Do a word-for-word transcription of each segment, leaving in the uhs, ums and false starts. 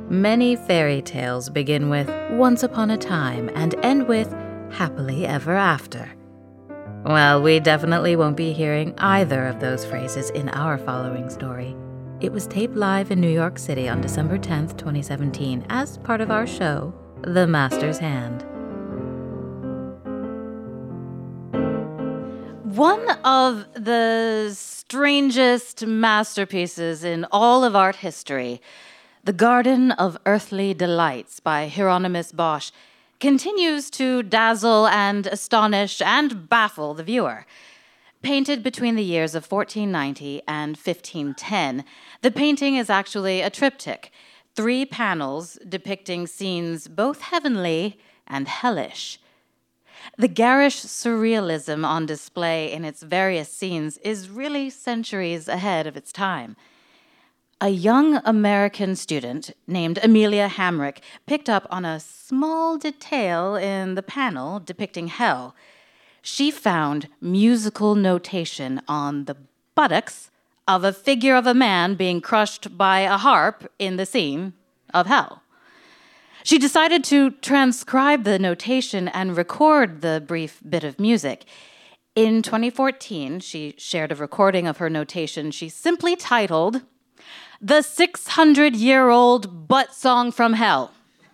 Many fairy tales begin with once upon a time and end with happily ever after. Well, we definitely won't be hearing either of those phrases in our following story. It was taped live in New York City on December tenth, twenty seventeen, as part of our show, The Master's Hand. One of the strangest masterpieces in all of art history, The Garden of Earthly Delights by Hieronymus Bosch, continues to dazzle and astonish and baffle the viewer. Painted between the years of fourteen ninety and fifteen ten, the painting is actually a triptych, three panels depicting scenes both heavenly and hellish. The garish surrealism on display in its various scenes is really centuries ahead of its time. A young American student named Amelia Hamrick picked up on a small detail in the panel depicting hell. She found musical notation on the buttocks of a figure of a man being crushed by a harp in the scene of hell. She decided to transcribe the notation and record the brief bit of music. In twenty fourteen, she shared a recording of her notation she simply titled The six hundred year old Butt Song from Hell.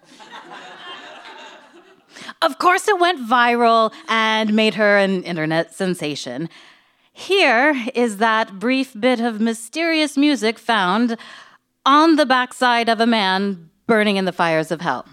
Of course, it went viral and made her an internet sensation. Here is that brief bit of mysterious music found on the backside of a man burning in the fires of hell.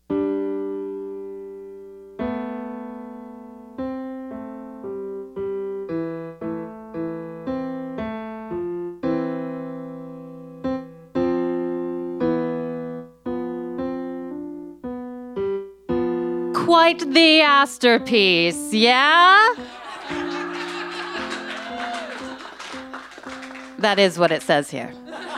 Quite the masterpiece, yeah? That is what it says here.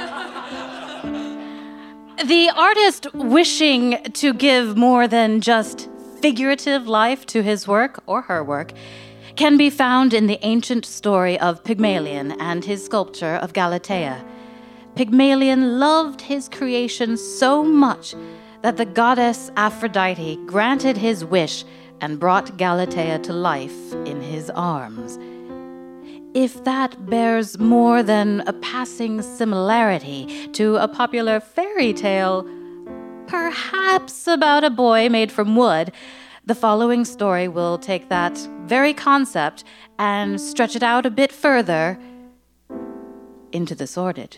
The artist, wishing to give more than just figurative life to his work or her work, can be found in the ancient story of Pygmalion and his sculpture of Galatea. Pygmalion loved his creation so much that the goddess Aphrodite granted his wish and brought Galatea to life in his arms. If that bears more than a passing similarity to a popular fairy tale, perhaps about a boy made from wood, the following story will take that very concept and stretch it out a bit further into the sordid.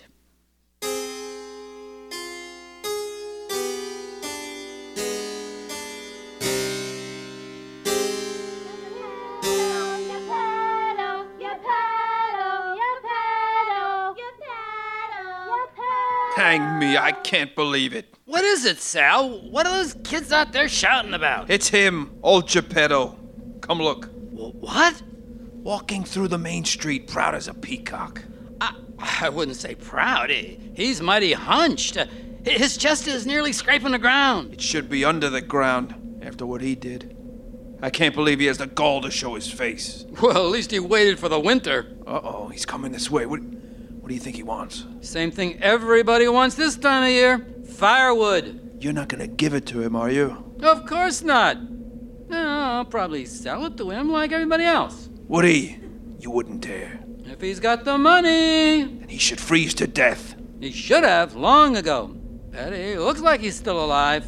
Hang me, I can't believe it. What is it, Sal? What are those kids out there shouting about? It's him, old Geppetto. Come look. W- what? Walking through the main street, proud as a peacock. I, I wouldn't say proud. He, he's mighty hunched. Uh, his chest is nearly scraping the ground. It should be under the ground, after what he did. I can't believe he has the gall to show his face. Well, at least he waited for the winter. Uh-oh, he's coming this way. What, what do you think he wants? Same thing everybody wants this time of year. Firewood. You're not gonna give it to him, are you? Of course not. No, I'll probably sell it to him like everybody else. Would he? You wouldn't dare. If he's got the money. Then he should freeze to death. He should have long ago. But he looks like he's still alive.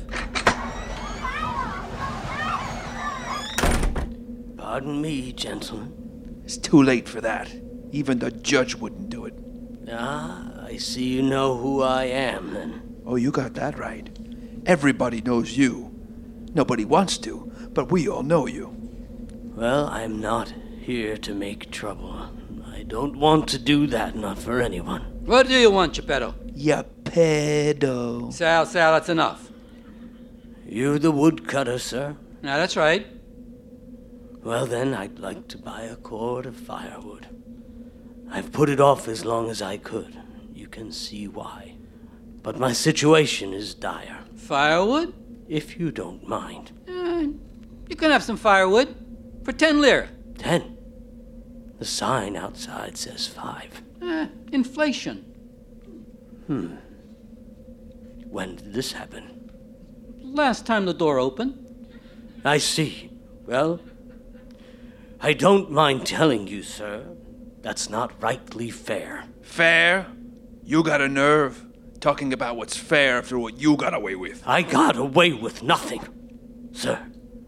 Pardon me, gentlemen. It's too late for that. Even the judge wouldn't do it. Ah, I see you know who I am, then. Oh, you got that right. Everybody knows you. Nobody wants to, but we all know you. Well, I'm not here to make trouble. I don't want to do that, not for anyone. What do you want, Geppetto? Ya pedo. Sal, Sal, that's enough. You're the woodcutter, sir? Now, that's right. Well, then, I'd like to buy a cord of firewood. I've put it off as long as I could. You can see why. But my situation is dire. Firewood? If you don't mind. Uh, you can have some firewood. For ten lire. Ten? The sign outside says five. Uh, inflation. Hmm. When did this happen? Last time the door opened. I see. Well, I don't mind telling you, sir, that's not rightly fair. Fair? You got a nerve. Talking about what's fair after what you got away with. I got away with nothing, sir.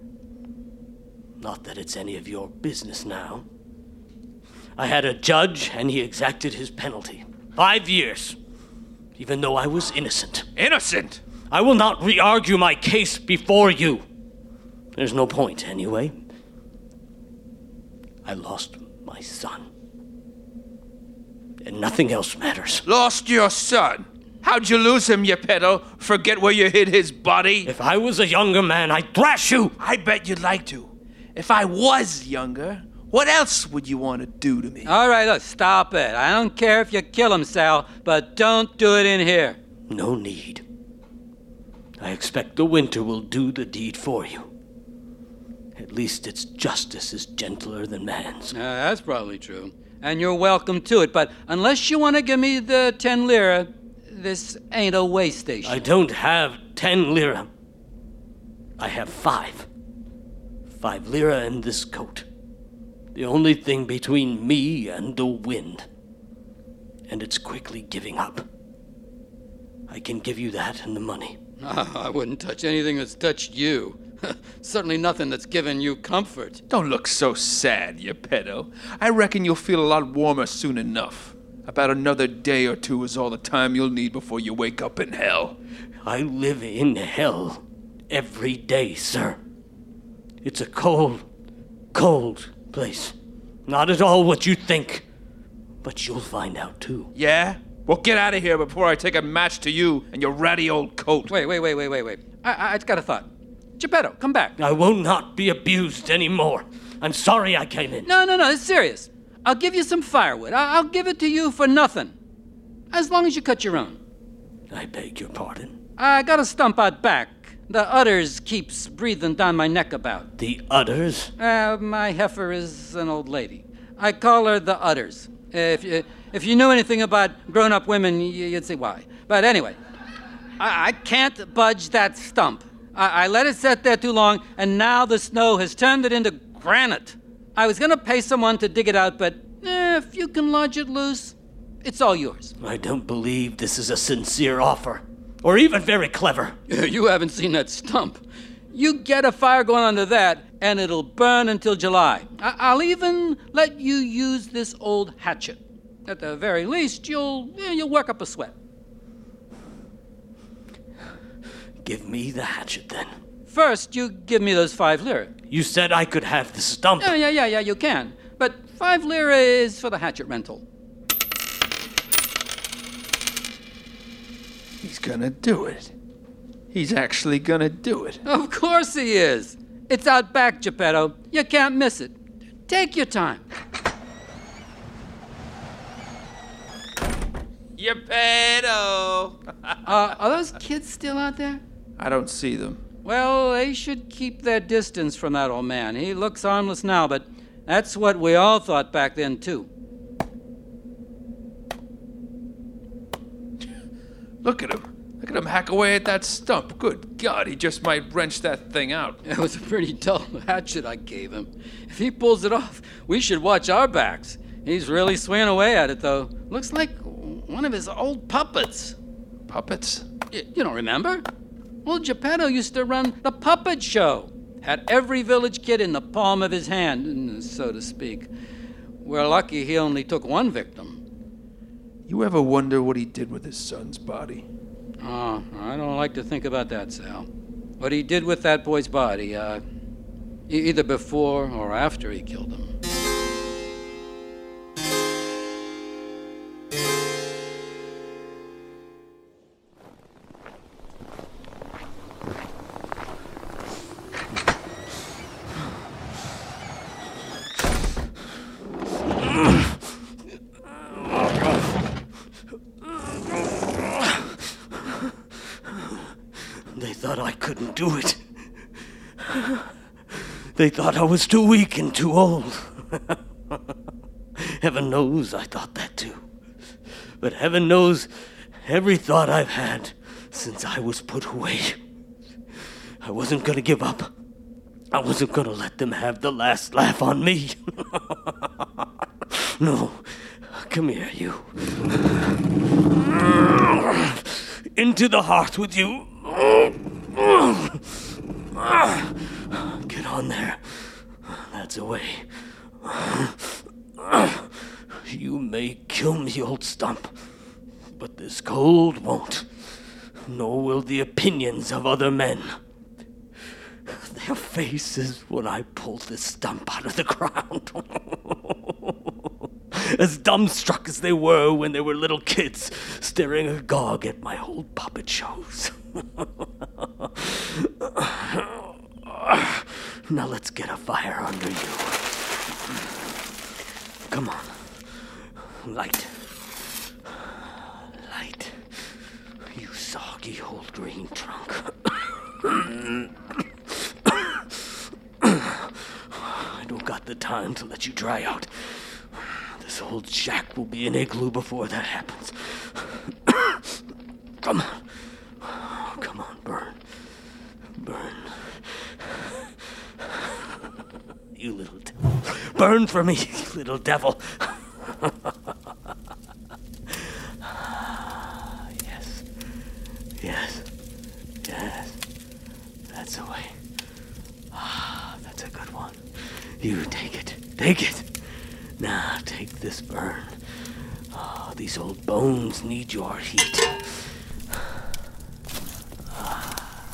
Not that it's any of your business now. I had a judge, and he exacted his penalty. Five years. Even though I was innocent. Innocent? I will not re-argue my case before you. There's no point, anyway. I lost my son. And nothing else matters. Lost your son? How'd you lose him, you pedo? Forget where you hid his body? If I was a younger man, I'd thrash you! I bet you'd like to. If I was younger, what else would you want to do to me? All right, look, stop it. I don't care if you kill him, Sal, but don't do it in here. No need. I expect the winter will do the deed for you. At least its justice is gentler than man's. Uh, that's probably true. And you're welcome to it, but unless you want to give me the ten lira, this ain't a way station. I don't have ten lira. I have five. Five lira and this coat. The only thing between me and the wind. And it's quickly giving up. I can give you that and the money. Oh, I wouldn't touch anything that's touched you. Certainly nothing that's given you comfort. Don't look so sad, you pedo. I reckon you'll feel a lot warmer soon enough. About another day or two is all the time you'll need before you wake up in hell. I live in hell every day, sir. It's a cold, cold place. Not at all what you think. But you'll find out, too. Yeah? Well, get out of here before I take a match to you and your ratty old coat. Wait, wait, wait, wait, wait, wait. I, I, I got a thought. Geppetto, come back. I will not be abused anymore. I'm sorry I came in. No, no, no, it's serious. I'll give you some firewood. I- I'll give it to you for nothing. As long as you cut your own. I beg your pardon. I got a stump out back. The udders keeps breathing down my neck about. The udders? Uh, my heifer is an old lady. I call her the udders. If you, if you knew anything about grown-up women, you'd see why. But anyway, I, I can't budge that stump. I, I let it sit there too long, and now the snow has turned it into granite. I was going to pay someone to dig it out, but eh, if you can lodge it loose, it's all yours. I don't believe this is a sincere offer, or even very clever. You haven't seen that stump. You get a fire going under that, and it'll burn until July. I- I'll even let you use this old hatchet. At the very least, you'll eh, you'll work up a sweat. Give me the hatchet, then. First, you give me those five lira. You said I could have the stump. Yeah, yeah, yeah, yeah, you can. But five lira is for the hatchet rental. He's gonna do it. He's actually gonna do it. Of course he is. It's out back, Geppetto. You can't miss it. Take your time. You pedo! Uh, are those kids still out there? I don't see them. Well, they should keep their distance from that old man. He looks harmless now, but that's what we all thought back then, too. Look at him. Look at him hack away at that stump. Good God, he just might wrench that thing out. It was a pretty dull hatchet I gave him. If he pulls it off, we should watch our backs. He's really swinging away at it, though. Looks like one of his old puppets. Puppets? Y- you don't remember? Well, Geppetto used to run the puppet show. Had every village kid in the palm of his hand, so to speak. We're lucky he only took one victim. You ever wonder what he did with his son's body? Oh, I don't like to think about that, Sal. What he did with that boy's body, uh, e- either before or after he killed him. They thought I couldn't do it. They thought I was too weak and too old. Heaven knows I thought that too. But heaven knows every thought I've had since I was put away. I wasn't gonna give up. I wasn't gonna let them have the last laugh on me. No. Come here, you. Into the hearth with you. Get on there. That's the way. You may kill me, old stump, but this cold won't. Nor will the opinions of other men. Their faces when I pull this stump out of the ground. As dumbstruck as they were when they were little kids, staring agog at my old puppet shows. Now let's get a fire under you. Come on. Light. Light. You soggy old green trunk. I don't got the time to let you dry out. This old shack will be an igloo before that happens. Come on. Come on, burn. Burn. You little devil. Burn for me, you little devil. Yes. Yes. Yes. That's the way. Ah, that's a good one. You take it. Take it. Now, take this burn. Oh, these old bones need your heat. Ah,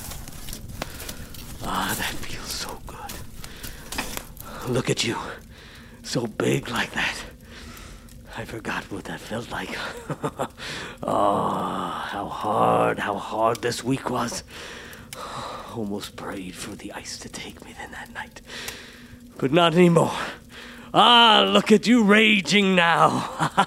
ah, that feels so good. Look at you. So big like that. I forgot what that felt like. Oh, how hard, how hard this week was. Almost prayed for the ice to take me then that night. But not anymore. Ah, look at you raging now.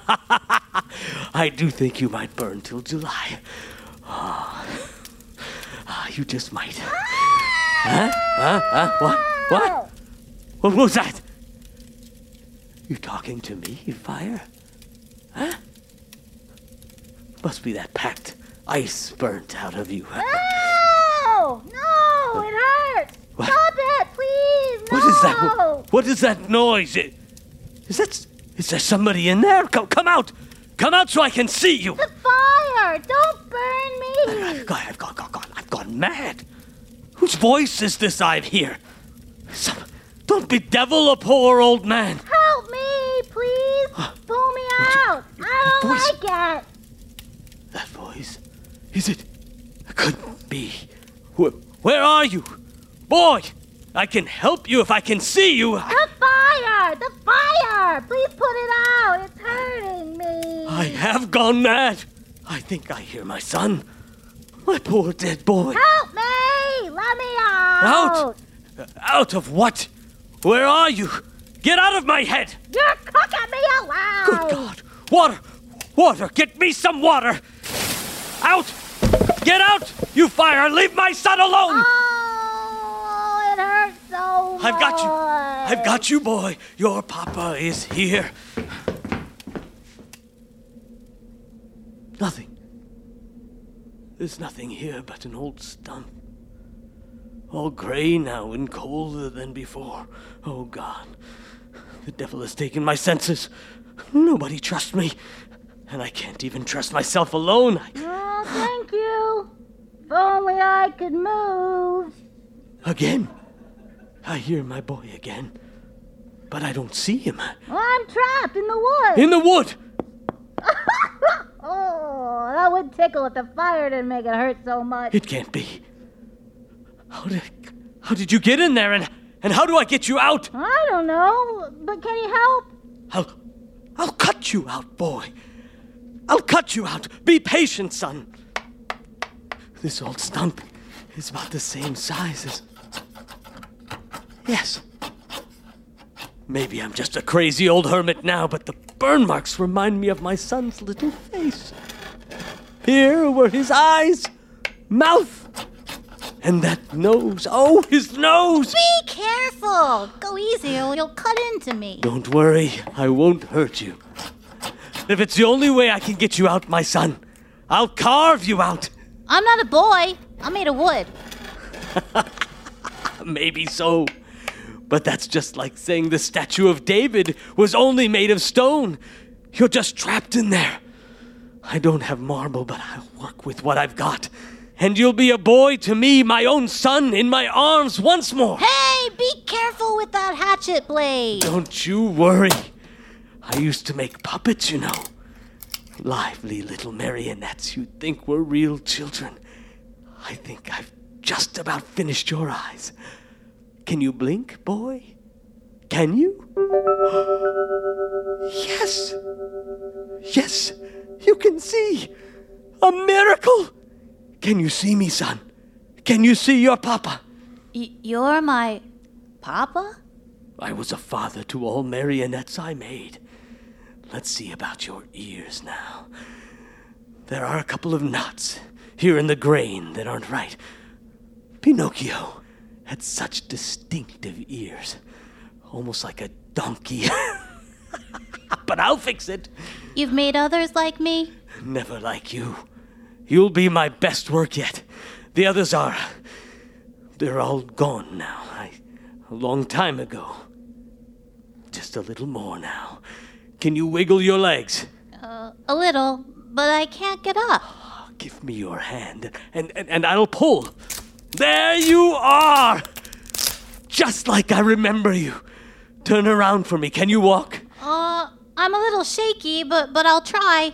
I do think you might burn till July. Ah, ah, you just might. Huh? Huh? Huh? What? What? What was that? You talking to me, fire? Huh? Must be that packed ice burnt out of you. Huh? No! No! It hurts! What? Stop it, please! No! What is that? What, what is that noise? Is that... Is there somebody in there? Come, come out! Come out so I can see you! The fire! Don't burn me! I've gone, I've gone, gone, gone. I've gone mad. Whose voice is this I hear? Some, don't bedevil a poor old man. Help me, please! Pull me out! I don't voice? like it! That voice? Is it? It couldn't be. Where, where are you? Boy, I can help you if I can see you. The fire! The fire! Please put it out! It's hurting me! I have gone mad. I think I hear my son. My poor dead boy. Help me! Let me out! Out? Out of what? Where are you? Get out of my head! You're cooking me alive! Good God! Water! Water! Get me some water! Out! Get out! You fire! Leave my son alone! Oh, it hurts so much. I've got you! I've got you, boy! Your papa is here. Nothing. There's nothing here but an old stump. All gray now and colder than before. Oh, God. The devil has taken my senses. Nobody trusts me. And I can't even trust myself alone. I... Oh, thank you. If only I could move. Again. I hear my boy again. But I don't see him. Well, I'm trapped in the woods. In the wood! Oh, that would tickle if the fire didn't make it hurt so much. It can't be. How did, how did you get in there, and, and how do I get you out? I don't know, but can you help? I'll, I'll cut you out, boy. I'll cut you out. Be patient, son. This old stump is about the same size as... Yes. Maybe I'm just a crazy old hermit now, but the burn marks remind me of my son's little face. Here were his eyes, mouth, and that nose. Oh, his nose! Be careful. Go easy or you'll cut into me. Don't worry, I won't hurt you. If it's the only way I can get you out, my son, I'll carve you out. I'm not a boy. I'm made of wood. Maybe so. But that's just like saying the statue of David was only made of stone. You're just trapped in there. I don't have marble, but I'll work with what I've got. And you'll be a boy to me, my own son, in my arms once more. Hey, be careful with that hatchet blade. Don't you worry. I used to make puppets, you know. Lively little marionettes you'd think were real children. I think I've just about finished your eyes. Can you blink, boy? Can you? Yes. Yes, you can see. A miracle. Can you see me, son? Can you see your papa? Y- you're my papa? I was a father to all marionettes I made. Let's see about your ears now. There are a couple of knots here in the grain that aren't right. Pinocchio had such distinctive ears, almost like a donkey. But I'll fix it. You've made others like me? Never like you. You'll be my best work yet. The others are... They're all gone now. I, a long time ago. Just a little more now. Can you wiggle your legs? Uh, a little, but I can't get up. Oh, give me your hand, and, and, and I'll pull. There you are! Just like I remember you. Turn around for me. Can you walk? Uh, I'm a little shaky, but but I'll try.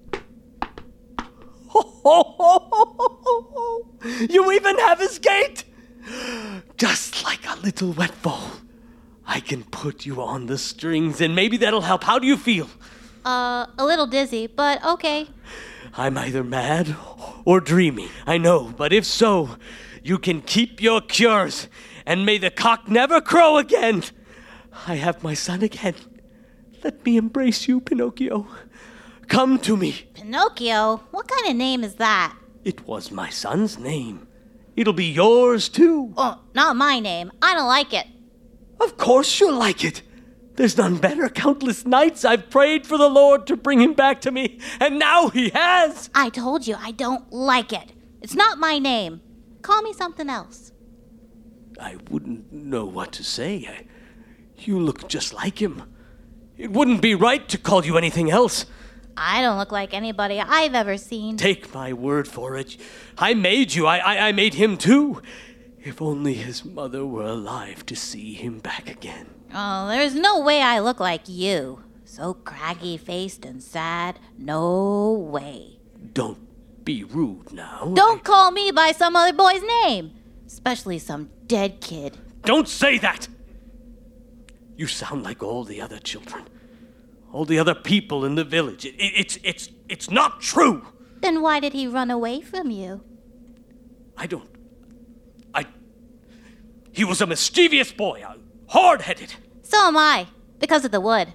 You even have his gait! Just like a little wet ball. I can put you on the strings, and maybe that'll help. How do you feel? Uh, a little dizzy, but okay. I'm either mad or dreaming, I know, but if so, you can keep your cures, and may the cock never crow again. I have my son again. Let me embrace you, Pinocchio. Come to me. Pinocchio? What kind of name is that? It was my son's name. It'll be yours, too. Oh, not my name. I don't like it. Of course you'll like it. There's none better. Countless nights I've prayed for the Lord to bring him back to me, and now he has. I told you I don't like it. It's not my name. Call me something else. I wouldn't know what to say. I, you look just like him. It wouldn't be right to call you anything else. I don't look like anybody I've ever seen. Take my word for it. I made you. I, I, I made him too. If only his mother were alive to see him back again. Oh, there's no way I look like you. So craggy-faced and sad. No way. Don't be rude now. Don't I... call me by some other boy's name. Especially some dead kid. Don't say that! You sound like all the other children. All the other people in the village. It, it, it's, it's, it's not true. Then why did he run away from you? I don't... I... He was a mischievous boy, uh, hard-headed. So am I, because of the wood.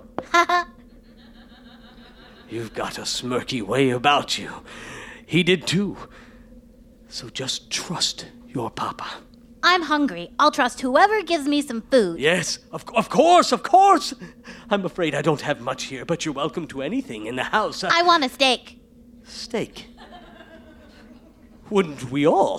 You've got a smirky way about you. He did too. So just trust your papa. I'm hungry. I'll trust whoever gives me some food. Yes, of, of course, of course. I'm afraid I don't have much here, but you're welcome to anything in the house. Uh, I want a steak. Steak? Wouldn't we all?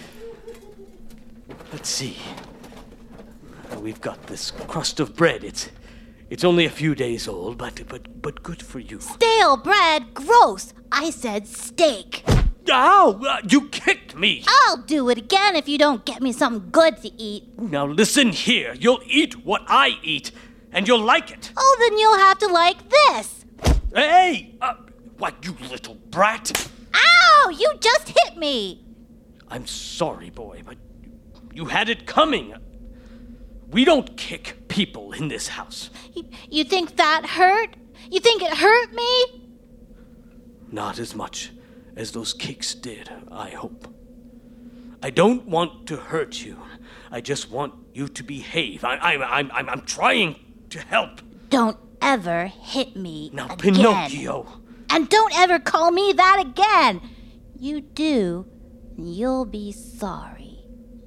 Let's see. We've got this crust of bread. It's it's only a few days old, but but but good for you. Stale bread? Gross. I said steak. Ow! Uh, you kicked me! I'll do it again if you don't get me something good to eat. Now listen here. You'll eat what I eat, and you'll like it. Oh, then you'll have to like this. Hey! Uh, what, you little brat? Ow! You just hit me. I'm sorry, boy, but you had it coming. We don't kick people in this house. You, you think that hurt? You think it hurt me? Not as much as those kicks did, I hope. I don't want to hurt you. I just want you to behave. I, I, I'm, I'm, I'm trying to help. Don't ever hit me Now, again. Pinocchio. And don't ever call me that again. You do, and you'll be sorry.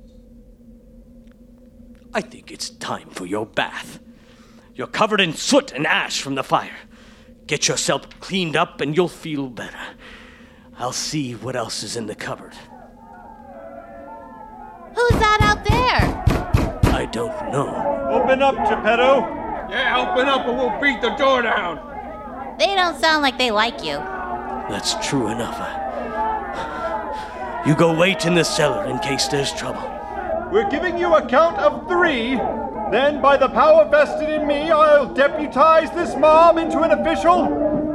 I think it's time for your bath. You're covered in soot and ash from the fire. Get yourself cleaned up and you'll feel better. I'll see what else is in the cupboard. Who's that out there? I don't know. Open up, Geppetto. Yeah, open up or we'll beat the door down. They don't sound like they like you. That's true enough. I... You go wait in the cellar in case there's trouble. We're giving you a count of three. Then, by the power vested in me, I'll deputize this mob into an official...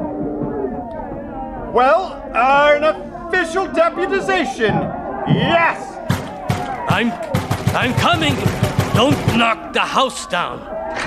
Well, uh, an official deputization. Yes! I'm... I'm coming! Don't knock the house down!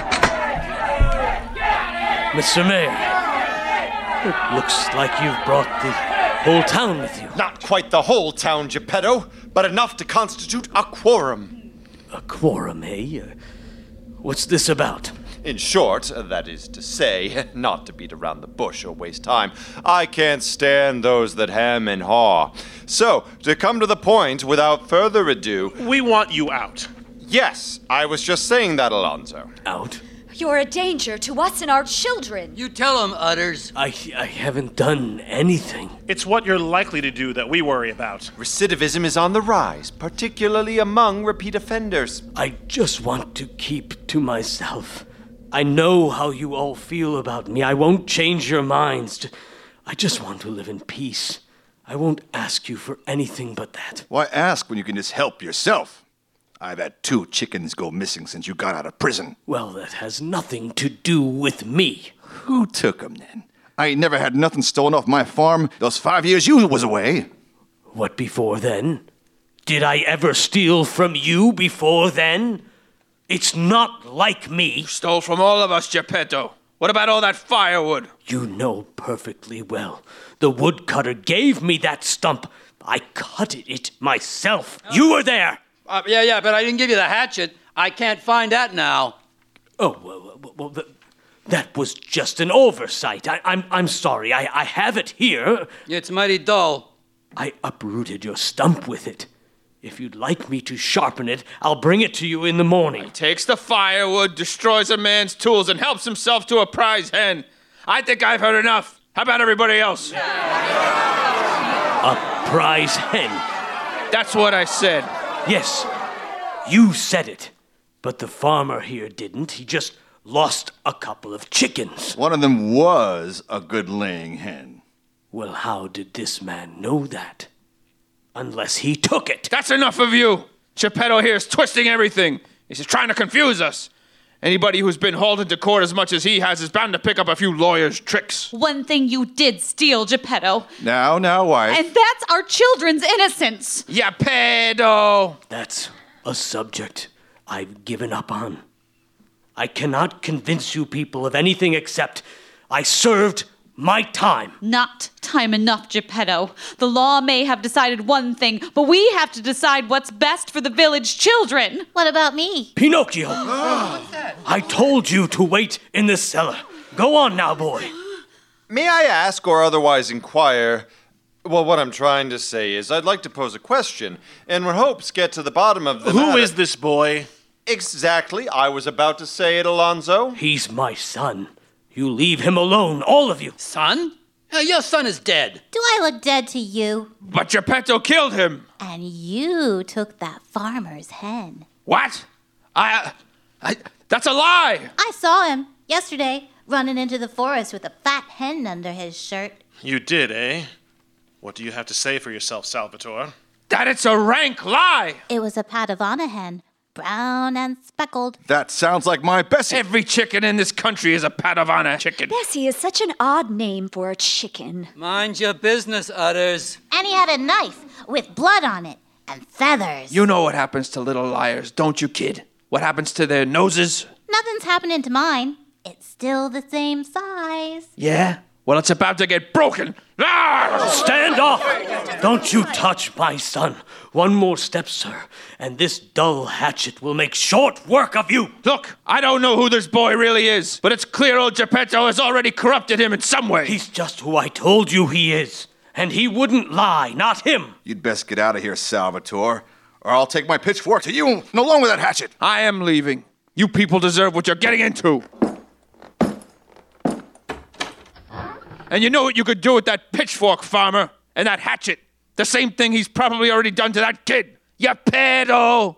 Mister Mayor, it looks like you've brought the whole town with you. Not quite the whole town, Geppetto, but enough to constitute a quorum. A quorum, eh? Uh, what's this about? In short, that is to say, not to beat around the bush or waste time, I can't stand those that hem and haw. So, to come to the point, without further ado... We want you out. Yes, I was just saying that, Alonzo. Out? You're a danger to us and our children. You tell them, Utters. I, I haven't done anything. It's what you're likely to do that we worry about. Recidivism is on the rise, particularly among repeat offenders. I just want to keep to myself. I know how you all feel about me. I won't change your minds. I just want to live in peace. I won't ask you for anything but that. Why ask when you can just help yourself? I've had two chickens go missing since you got out of prison. Well, that has nothing to do with me. Who took 'em then? I ain't never had nothing stolen off my farm those five years you was away. What before then? Did I ever steal from you before then? It's not like me. Stole from all of us, Geppetto. What about all that firewood? You know perfectly well. The woodcutter gave me that stump. I cut it myself. You were there. Uh, yeah, yeah, but I didn't give you the hatchet. I can't find that now. Oh, well, well, well th- that was just an oversight. I, I'm, I'm sorry. I, I have it here. It's mighty dull. I uprooted your stump with it. If you'd like me to sharpen it, I'll bring it to you in the morning. He takes the firewood, destroys a man's tools, and helps himself to a prize hen. I think I've heard enough. How about everybody else? A prize hen? That's what I said. Yes, you said it. But the farmer here didn't. He just lost a couple of chickens. One of them was a good laying hen. Well, how did this man know that? Unless he took it. That's enough of you. Geppetto here is twisting everything. He's just trying to confuse us. Anybody who's been hauled into court as much as he has is bound to pick up a few lawyers' tricks. One thing you did steal, Geppetto. Now, now, wife. And that's our children's innocence. Geppetto! That's a subject I've given up on. I cannot convince you people of anything except I served my time. Not time enough, Geppetto. The law may have decided one thing, but we have to decide what's best for the village children. What about me? Pinocchio! I told you to wait in the cellar. Go on now, boy. May I ask or otherwise inquire... Well, what I'm trying to say is I'd like to pose a question, and in hopes get to the bottom of the Who matter. is this boy? Exactly. I was about to say it, Alonzo. He's my son. You leave him alone, all of you. Son? Uh, your son is dead. Do I look dead to you? But Geppetto killed him. And you took that farmer's hen. What? I, I... That's a lie. I saw him yesterday running into the forest with a fat hen under his shirt. You did, eh? What do you have to say for yourself, Salvatore? That it's a rank lie. It was a Padavana hen, brown and speckled. That sounds like my Bessie. Every chicken in this country is a Padavana chicken. Bessie is such an odd name for a chicken. Mind your business, Utters. And he had a knife with blood on it and feathers. You know what happens to little liars, don't you, kid? What happens to their noses? Nothing's happening to mine. It's still the same size. Yeah? Well, it's about to get broken. Ah! Stand off! Don't you touch my son. One more step, sir, and this dull hatchet will make short work of you. Look, I don't know who this boy really is, but it's clear old Geppetto has already corrupted him in some way. He's just who I told you he is, and he wouldn't lie, not him. You'd best get out of here, Salvatore, or I'll take my pitchfork to you no longer with that hatchet. I am leaving. You people deserve what you're getting into. And you know what you could do with that pitchfork, farmer? And that hatchet, the same thing he's probably already done to that kid. You pedo!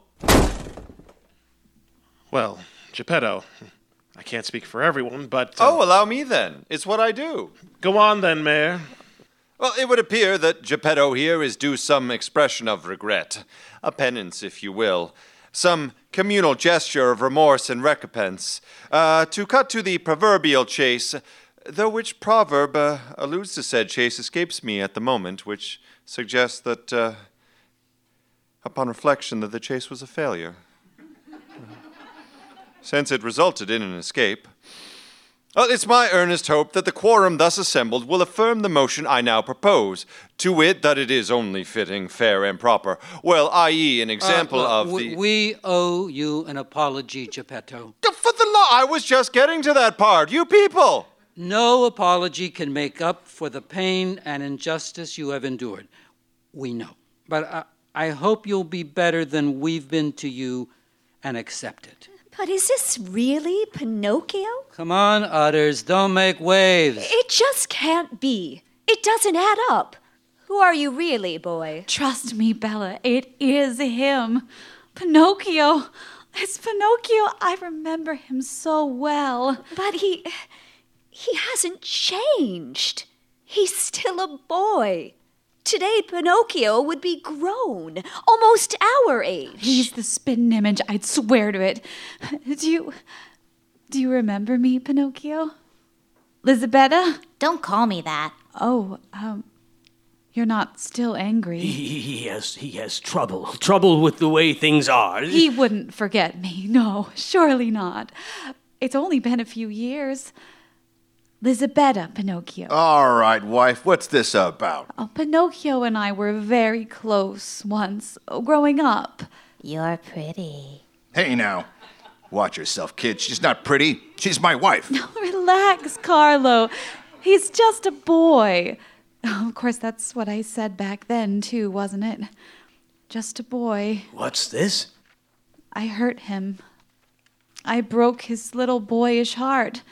Well, Geppetto, I can't speak for everyone, but... Uh, oh, allow me then. It's what I do. Go on then, Mayor. Well, it would appear that Geppetto here is due some expression of regret. A penance, if you will. Some communal gesture of remorse and recompense. Uh, to cut to the proverbial chase, though which proverb uh, alludes to said chase escapes me at the moment, which suggests that, uh, upon reflection, that the chase was a failure. Since it resulted in an escape. Well, it's my earnest hope that the quorum thus assembled will affirm the motion I now propose, to wit, that it is only fitting, fair, and proper. Well, that is an example uh, of we, the... We owe you an apology, Geppetto. For the law, I was just getting to that part. You people! No apology can make up for the pain and injustice you have endured. We know. But I, I hope you'll be better than we've been to you and accept it. But is this really Pinocchio? Come on, Utters, don't make waves. It just can't be. It doesn't add up. Who are you really, boy? Trust me, Bella, it is him. Pinocchio. It's Pinocchio. I remember him so well. But he... he hasn't changed. He's still a boy. Today, Pinocchio would be grown, almost our age. He's the spitting image, I'd swear to it. Do you... do you remember me, Pinocchio? Lisabetta? Don't call me that. Oh, um... you're not still angry. He, he has he has trouble. Trouble with the way things are. He wouldn't forget me. No, surely not. It's only been a few years. Lisabetta, Pinocchio. All right, wife, what's this about? Oh, Pinocchio and I were very close once, growing up. You're pretty. Hey now, watch yourself, kid. She's not pretty. She's my wife. No, relax, Carlo. He's just a boy. Of course, that's what I said back then, too, wasn't it? Just a boy. What's this? I hurt him. I broke his little boyish heart.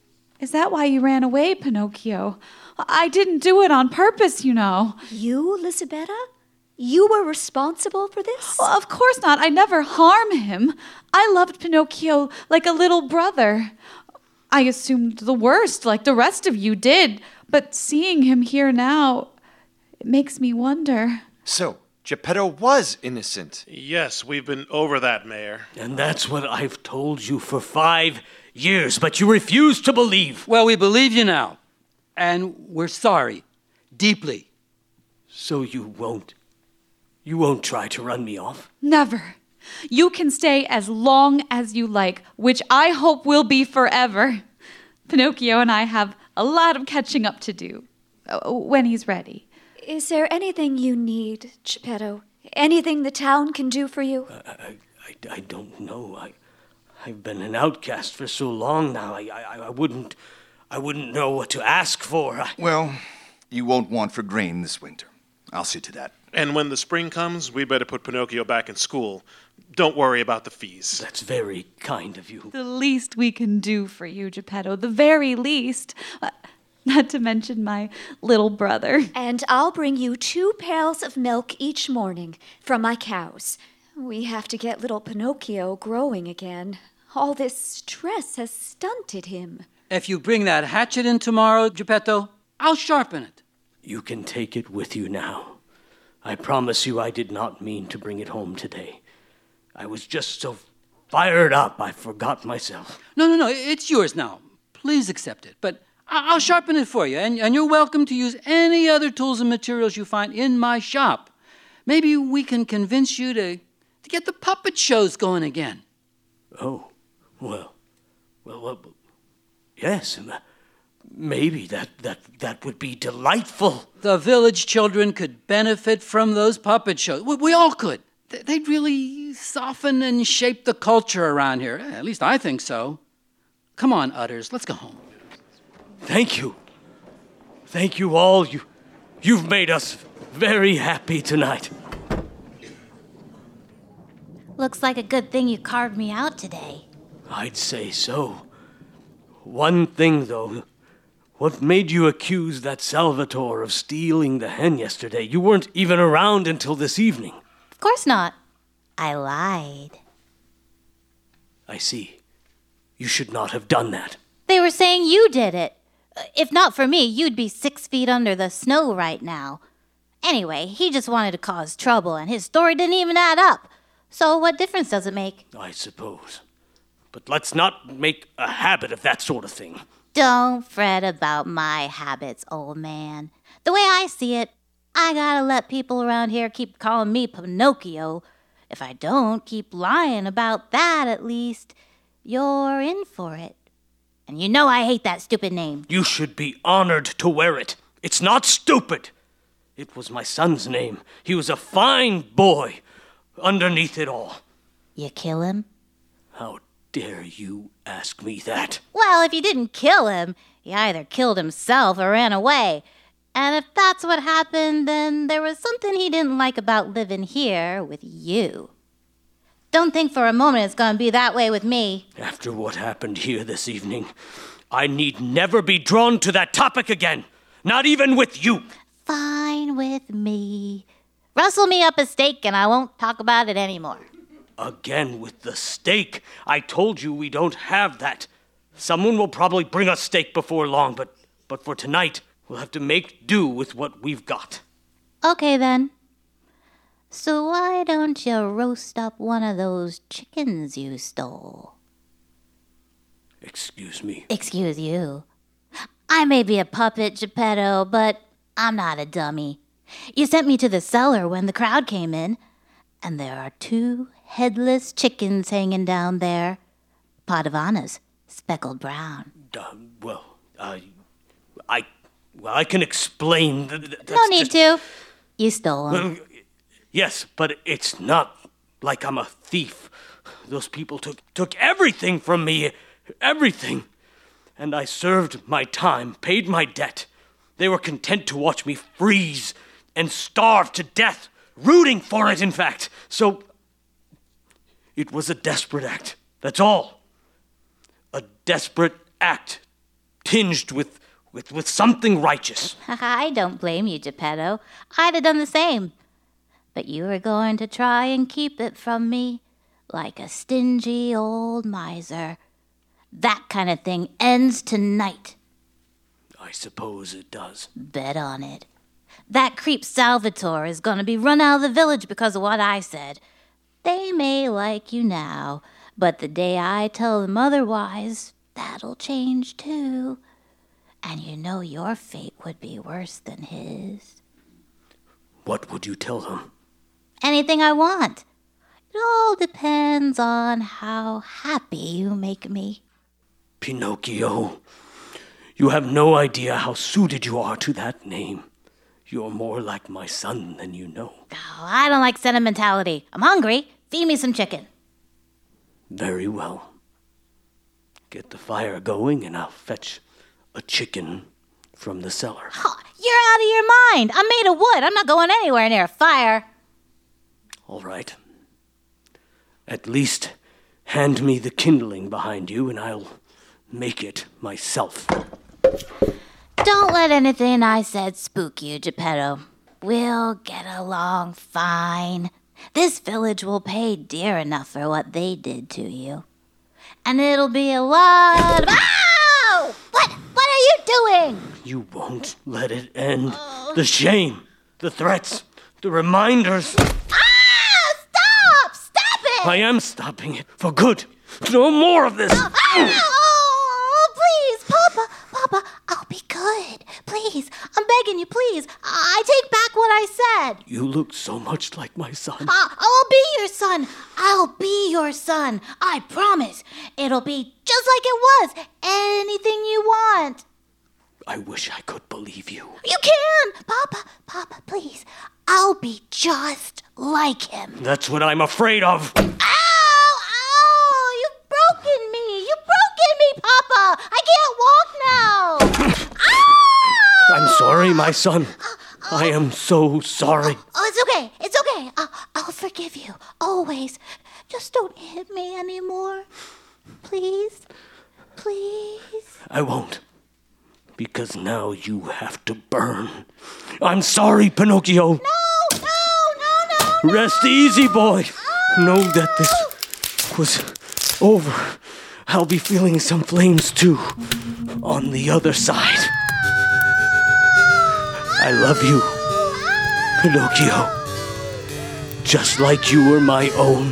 Is that why you ran away, Pinocchio? I didn't do it on purpose, you know. You, Lisabetta? You were responsible for this? Well, of course not. I never harm him. I loved Pinocchio like a little brother. I assumed the worst, like the rest of you did. But seeing him here now, it makes me wonder. So, Geppetto was innocent. Yes, we've been over that, Mayor. And that's what I've told you for five years, but you refuse to believe. Well, we believe you now. And we're sorry. Deeply. So you won't? You won't try to run me off? Never. You can stay as long as you like, which I hope will be forever. Pinocchio and I have a lot of catching up to do, uh, when he's ready. Is there anything you need, Geppetto? Anything the town can do for you? I, I, I, I don't know. I, I've been an outcast for so long now. I, I, I wouldn't, I wouldn't know what to ask for. I... Well, you won't want for grain this winter. I'll see to that. And when the spring comes, we better put Pinocchio back in school. Don't worry about the fees. That's very kind of you. The least we can do for you, Geppetto. The very least. Uh, not to mention my little brother. And I'll bring you two pails of milk each morning from my cows. We have to get little Pinocchio growing again. All this stress has stunted him. If you bring that hatchet in tomorrow, Geppetto, I'll sharpen it. You can take it with you now. I promise you I did not mean to bring it home today. I was just so fired up I forgot myself. No, no, no, it's yours now. Please accept it. But I'll sharpen it for you, and, and you're welcome to use any other tools and materials you find in my shop. Maybe we can convince you to, to get the puppet shows going again. Oh, well, well, well yes, maybe that, that, that would be delightful. The village children could benefit from those puppet shows. We, we all could. They'd really soften and shape the culture around here. At least I think so. Come on, Utters, let's go home. Thank you. Thank you all. You, you've made us very happy tonight. Looks like a good thing you carved me out today. I'd say so. One thing, though. What made you accuse that Salvatore of stealing the hen yesterday? You weren't even around until this evening. Of course not. I lied. I see. You should not have done that. They were saying you did it. If not for me, you'd be six feet under the snow right now. Anyway, he just wanted to cause trouble, and his story didn't even add up. So what difference does it make? I suppose. But let's not make a habit of that sort of thing. Don't fret about my habits, old man. The way I see it, I gotta let people around here keep calling me Pinocchio. If I don't keep lying about that, at least, you're in for it. And you know I hate that stupid name. You should be honored to wear it. It's not stupid. It was my son's name. He was a fine boy underneath it all. You kill him? How dare you ask me that? Well, if you didn't kill him, he either killed himself or ran away. And if that's what happened, then there was something he didn't like about living here with you. Don't think for a moment it's going to be that way with me. After what happened here this evening, I need never be drawn to that topic again. Not even with you. Fine with me. Rustle me up a steak and I won't talk about it anymore. Again with the steak. I told you we don't have that. Someone will probably bring us steak before long, but, but for tonight, we'll have to make do with what we've got. Okay, then. So why don't you roast up one of those chickens you stole? Excuse me. Excuse you. I may be a puppet, Geppetto, but I'm not a dummy. You sent me to the cellar when the crowd came in, and there are two headless chickens hanging down there. Padavanas, speckled brown. Uh, well, uh, I, well, I can explain. Th- th- that's no need just... to. You stole them. Well, yes, but it's not like I'm a thief. Those people took took everything from me, everything. And I served my time, paid my debt. They were content to watch me freeze and starve to death, rooting for it, in fact. So it was a desperate act, that's all. A desperate act, tinged with, with, with something righteous. I don't blame you, Geppetto. I'd have done the same. But you were going to try and keep it from me, like a stingy old miser. That kind of thing ends tonight. I suppose it does. Bet on it. That creep Salvatore is going to be run out of the village because of what I said. They may like you now, but the day I tell them otherwise, that'll change too. And you know your fate would be worse than his. What would you tell them? Anything I want. It all depends on how happy you make me. Pinocchio, you have no idea how suited you are to that name. You're more like my son than you know. Oh, I don't like sentimentality. I'm hungry. Feed me some chicken. Very well. Get the fire going and I'll fetch a chicken from the cellar. Oh, you're out of your mind. I'm made of wood. I'm not going anywhere near a fire. All right. At least hand me the kindling behind you and I'll make it myself. Don't let anything I said spook you, Geppetto. We'll get along fine. This village will pay dear enough for what they did to you. And it'll be a lot of... Ow! What? What are you doing? You won't let it end. Oh. The shame, the threats, the reminders. Ah! Stop! Stop it! I am stopping it for good. No more of this. Oh, oh, please, Papa, Papa, I'll be good. Please, I'm begging you, please. I take back what I said. You look so much like my son. Uh, I'll be your son. I'll be your son. I promise. It'll be just like it was. Anything you want. I wish I could believe you. You can! Papa, Papa, please. I'll be just like him. That's what I'm afraid of. Ow! Ow! You've broken me! You've broken me, Papa! I can't walk now! Ow! I'm sorry, my son. I am so sorry. Oh, oh, it's okay. It's okay. I'll, I'll forgive you. Always. Just don't hit me anymore. Please? Please? I won't. because now you have to burn. I'm sorry, Pinocchio. No, no, no, no. Rest easy, boy. Know that this was over. I'll be feeling some flames too on the other side. I love you, Pinocchio, just like you were my own.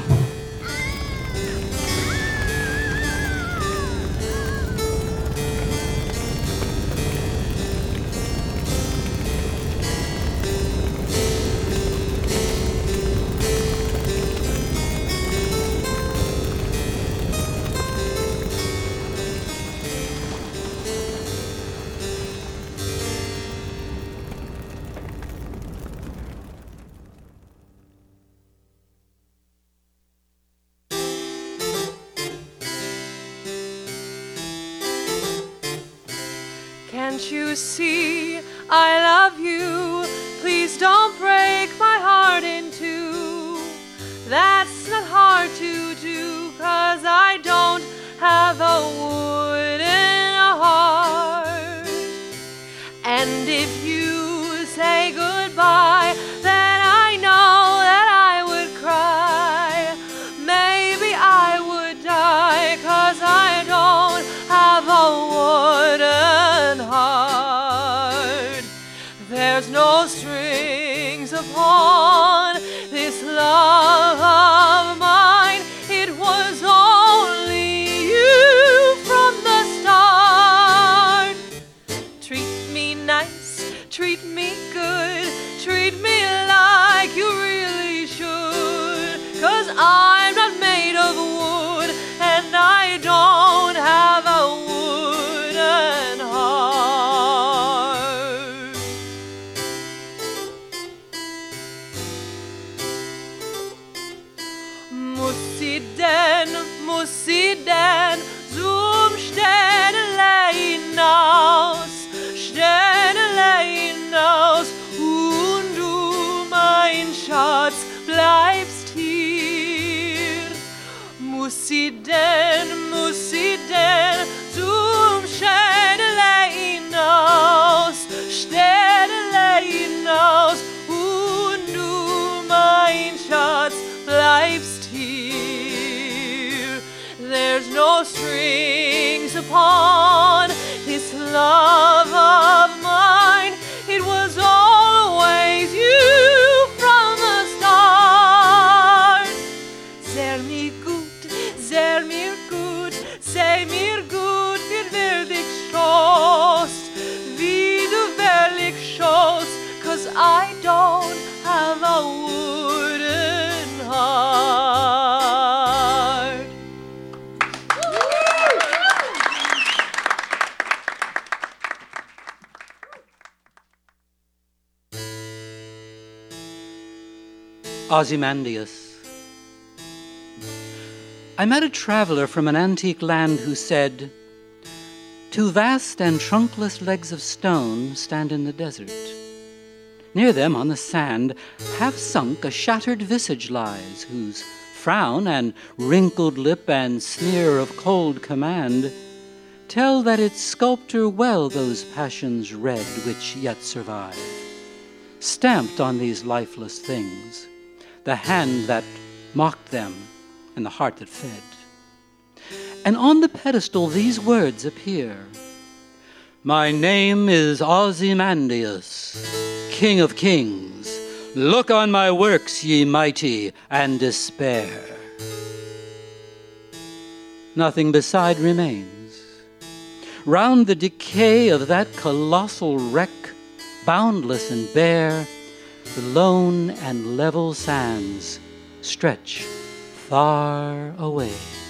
Can't you see I love you? Please don't break my heart in two. That's not hard to do, 'cause I don't have a wooden heart. And if you say goodbye, then I know that I would cry. Maybe I would die, 'cause I don't have a wooden heart. There's no strings upon this love of mine. It was only you from the start. Treat me nice, treat me good, treat me like you really should. 'Cause I'm not made of wood, and I don't have a wooden heart. Mussi denn, mussi denn zum Städele hinaus, Städele hinaus, und du, mein Schatz, bleibst hier. Mussi denn, mussi denn zum Städele hinaus, Städele hinaus, und du, mein Schatz, bleibst here. There's no strings upon this love of mine. It was always you from the start. Sehr mir gut, sehr mir gut, sei mir gut, wie wirklich schost, wie du wirklich schost, 'cause I don't have a wooden heart. Ozymandias. I met a traveler from an antique land who said, "Two vast and trunkless legs of stone stand in the desert. Near them on the sand, half sunk, a shattered visage lies, whose frown and wrinkled lip and sneer of cold command tell that its sculptor well those passions read which yet survive. Stamped on these lifeless things, the hand that mocked them and the heart that fed. And on the pedestal these words appear: My name is Ozymandias, King of Kings. Look on my works, ye mighty, and despair. Nothing beside remains. Round the decay of that colossal wreck, boundless and bare, the lone and level sands stretch far away.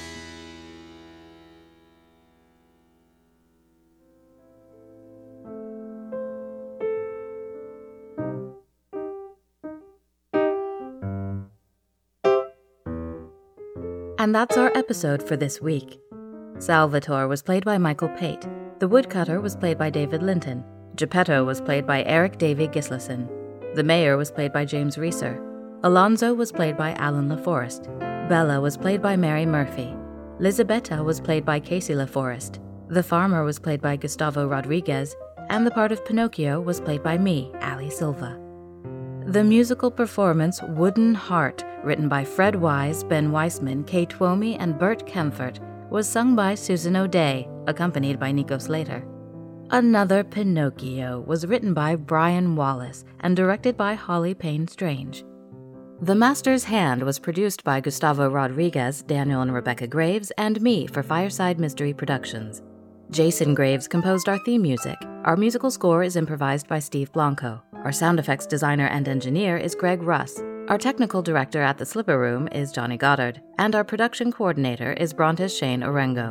And that's our episode for this week. Salvatore was played by Michael Pate. The Woodcutter was played by David Linton. Geppetto was played by Eric Davey Gislason. The Mayor was played by James Reeser. Alonzo was played by Alan LaForest. Bella was played by Mary Murphy. Lizabetta was played by Casey LaForest. The Farmer was played by Gustavo Rodriguez. and the part of Pinocchio was played by me, Ali Silva. The musical performance Wooden Heart, written by Fred Wise, Ben Weissman, Kay Twomey, and Bert Kempfert, was sung by Susan O'Day, accompanied by Nico Slater. Another Pinocchio was written by Brian Wallace and directed by Holly Payne Strange. The Master's Hand was produced by Gustavo Rodriguez, Daniel and Rebecca Graves, and me for Fireside Mystery Productions. Jason Graves composed our theme music. Our musical score is improvised by Steve Blanco. Our sound effects designer and engineer is Greg Russ. Our technical director at the Slipper Room is Johnny Goddard. And our production coordinator is Brontes Shane Orengo.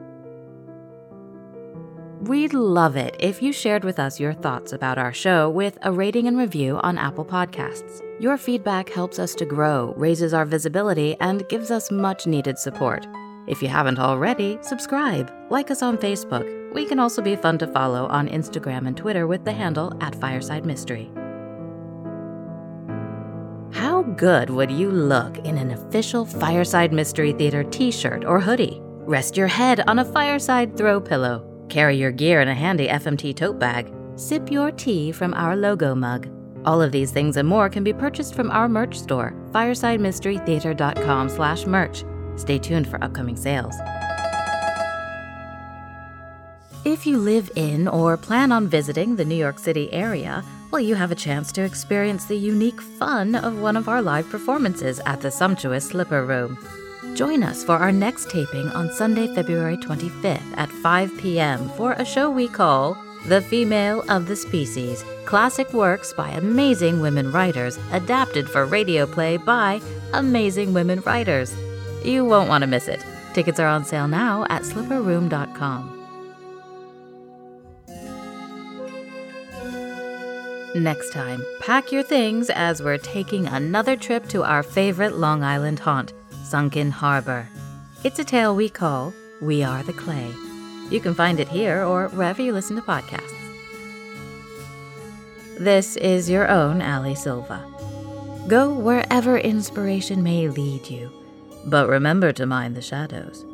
We'd love it if you shared with us your thoughts about our show with a rating and review on Apple Podcasts. Your feedback helps us to grow, raises our visibility, and gives us much-needed support. If you haven't already, subscribe, like us on Facebook. We can also be fun to follow on Instagram and Twitter with the handle at Fireside Mystery. How good would you look in an official Fireside Mystery Theater t-shirt or hoodie? Rest your head on a fireside throw pillow. Carry your gear in a handy F M T tote bag. Sip your tea from our logo mug. All of these things and more can be purchased from our merch store, fireside mystery theater dot com slash merch. Stay tuned for upcoming sales. If you live in or plan on visiting the New York City area, well, you have a chance to experience the unique fun of one of our live performances at the sumptuous Slipper Room. Join us for our next taping on Sunday, February twenty-fifth at five p.m. for a show we call The Female of the Species, classic works by amazing women writers adapted for radio play by amazing women writers. You won't want to miss it. Tickets are on sale now at slipper room dot com. Next time, pack your things as we're taking another trip to our favorite Long Island haunt, Sunken Harbor. It's a tale we call We Are the Clay. You can find it here or wherever you listen to podcasts. This is your own Ali Silva. Go wherever inspiration may lead you, but remember to mind the shadows.